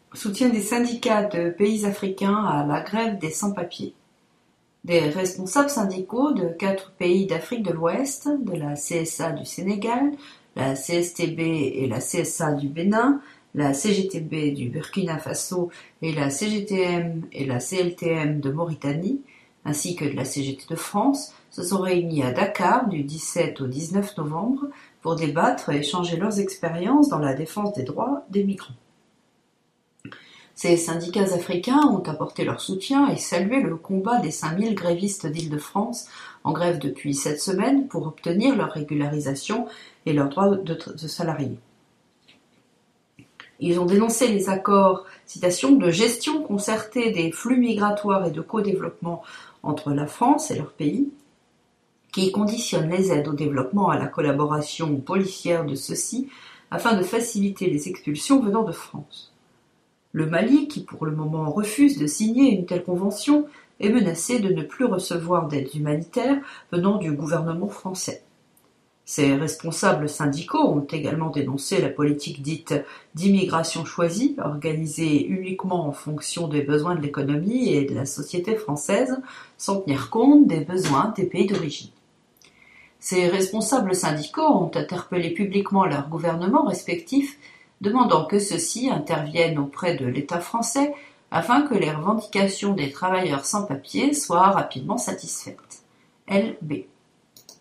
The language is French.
Soutien des syndicats de pays africains à la grève des sans-papiers. Des responsables syndicaux de 4 pays d'Afrique de l'Ouest, de la CSA du Sénégal, la CSTB et la CSA du Bénin, la CGTB du Burkina Faso et la CGTM et la CLTM de Mauritanie, ainsi que de la CGT de France, se sont réunis à Dakar du 17 au 19 novembre pour débattre et échanger leurs expériences dans la défense des droits des migrants. Ces syndicats africains ont apporté leur soutien et salué le combat des 5000 grévistes d'Île-de-France en grève depuis 7 semaines pour obtenir leur régularisation et leurs droits de salariés. Ils ont dénoncé les accords, citation, de gestion concertée des flux migratoires et de co-développement entre la France et leur pays, qui conditionnent les aides au développement à la collaboration policière de ceux-ci afin de faciliter les expulsions venant de France. Le Mali, qui pour le moment refuse de signer une telle convention, est menacé de ne plus recevoir d'aides humanitaires venant du gouvernement français. Ces responsables syndicaux ont également dénoncé la politique dite d'immigration choisie, organisée uniquement en fonction des besoins de l'économie et de la société française, sans tenir compte des besoins des pays d'origine. Ces responsables syndicaux ont interpellé publiquement leurs gouvernements respectifs, demandant que ceux-ci interviennent auprès de l'État français afin que les revendications des travailleurs sans papier soient rapidement satisfaites. LB.